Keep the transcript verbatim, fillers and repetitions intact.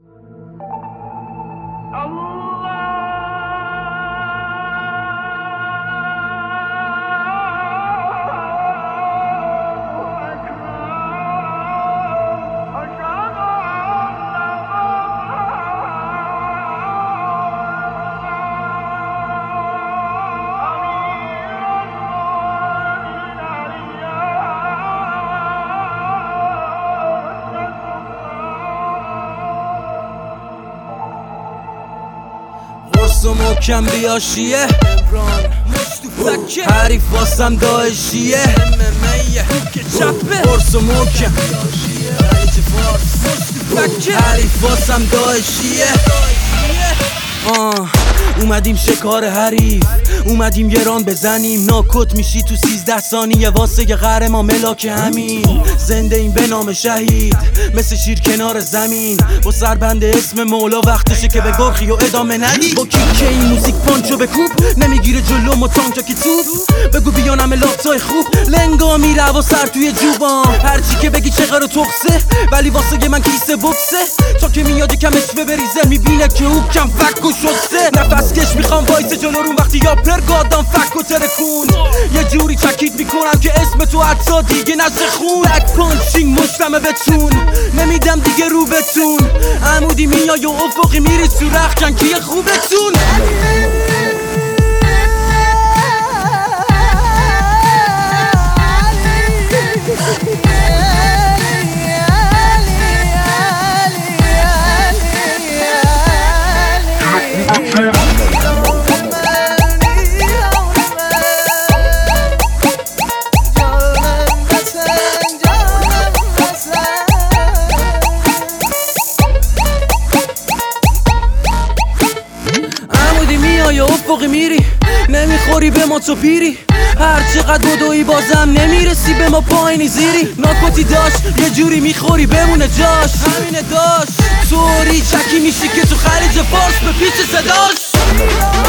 قرص و محکم بیاشیه حریف واسم داعشیه قرص و محکم حریف واسم داعشیه. اومدیم شکار حریف، اومدیم یه ران بزنیم، ناکت میشی تو سیزده ثانیه واسه یه قهر ما ملاک همین. زنده این به نام شهید مثل شیر کنار زمین، با سربند اسم مولا وقتشه که به گرخی و ادامه ندی. با کیک این موزیک پانچو بکوب، نمیگیره جلو ما تانجا که توب. بگو بیانم لاتای خوب، لنگا میره و سر توی جوبان. هرچی که بگی چقدر تخصه، ولی واسه من کیسه بکسه. تا که میاد کم اسمه بریزه، میبینه که او کم فک و شسته. نفس کش میخوام وایس جلو رو وقتی یا پرگادم فک و ترکون. یه جوری چکیت میکنم که اسم تو حتی دیگه نشه خون. بک پانچینگ مشتمه بتون، نمیدم دیگه رو بتون. عمودی میای و افقی میری تو رخکن که یه خوبتون. یا افقی میری، نمیخوری به ما تو پیری. هر چقدر بدوی بازم نمیرسی به ما پایینی زیری. ناکوتی داشت یه جوری میخوری بمونه جاش، همینه داشت. طوری چکی میشی که تو خلیج فارس به پیچ صداش.